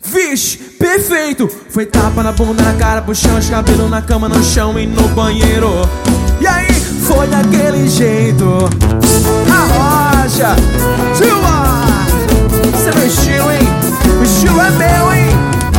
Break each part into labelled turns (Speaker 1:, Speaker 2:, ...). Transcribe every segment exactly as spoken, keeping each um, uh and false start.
Speaker 1: Vixe, perfeito. Foi tapa na bunda, na cara, puxão de cabelo, na cama, no chão e no banheiro. E aí, foi daquele jeito. Arrocha, Silva. Esse é meu estilo, hein? O estilo é meu, hein?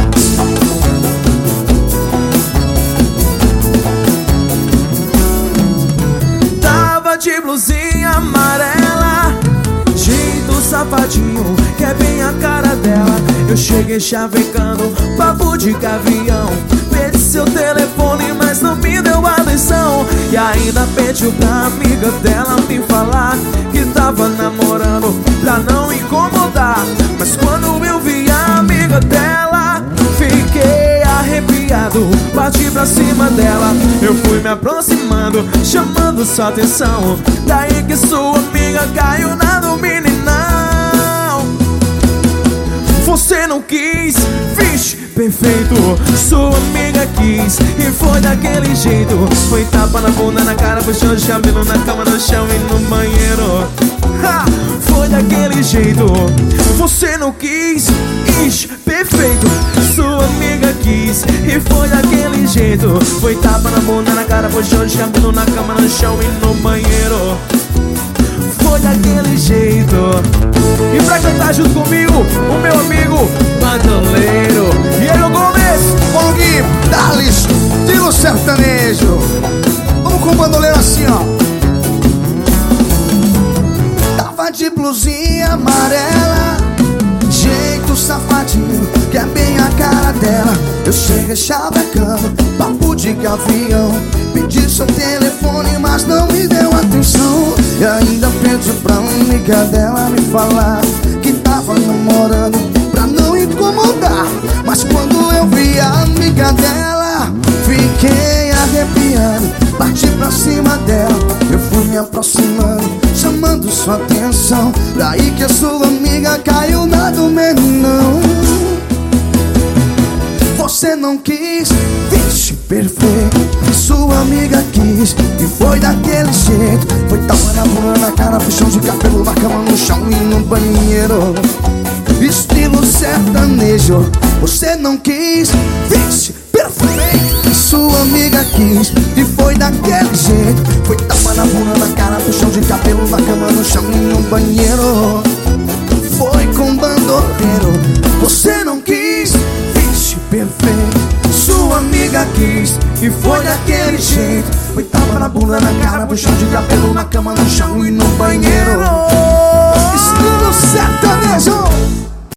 Speaker 1: Tava de blusinha amarela, jeito safadinho, que é bem a cara dela. Eu cheguei chavecando, papo de gavião. Pedi seu telefone, mas não me deu atenção. E ainda pediu pra amiga dela me falar que tava namorando, pra não incomodar. Mas quando eu vi a amiga dela, fiquei arrepiado, parti pra cima dela. Eu fui me aproximando, chamando sua atenção. Daí que sua amiga caiu na do meninão. Você não quis, vixe, perfeito. Sua amiga quis e foi daquele jeito. Foi tapa na bunda, na cara, puxão de cabelo, na cama, no chão e no banheiro. Ha! Foi daquele jeito. Você não quis, ixi, perfeito. Sua amiga quis e foi daquele jeito. Foi tapa na bunda, na cara, puxão de cabelo, na cama, no chão e no banheiro. Foi daquele jeito. E pra cantar junto comigo, o meu amigo bandoleiro Diego Gomes.
Speaker 2: Bom, Gui, dá-lhe estilo sertanejo. Vamos com o bandoleiro assim, ó. Tava de blusinha amarela, jeito safadinho, que é bem a cara dela. Eu cheguei chavecando, papo de gavião. Pedi seu telefone, mas não me deu atenção. E ainda pedi pra amiga dela me falar que tava namorando, pra não incomodar. Mas quando eu vi a amiga dela, fiquei arrepiado, parti pra cima dela. Eu fui me aproximando, chamando sua atenção. Daí que a sua amiga caiu na do meninão. Você não quis, vixe, perfeito. Sua amiga quis e foi daquele jeito. Foi tapa na bunda, na cara, puxão de cabelo, na cama, no chão e no banheiro. Estilo sertanejo. Você não quis, vixe, perfeito. Sua amiga quis e foi daquele jeito. Foi tapa na bunda, na cara, puxão de cabelo, na cama, no chão e no banheiro. Foi com bandoleiro. Você não quis, vixe, perfeito. Sua amiga quis e foi daquele jeito. Foi tapa na bunda, na cara, puxão de cabelo, na cama, no chão e no banheiro. Estilo sertanejo.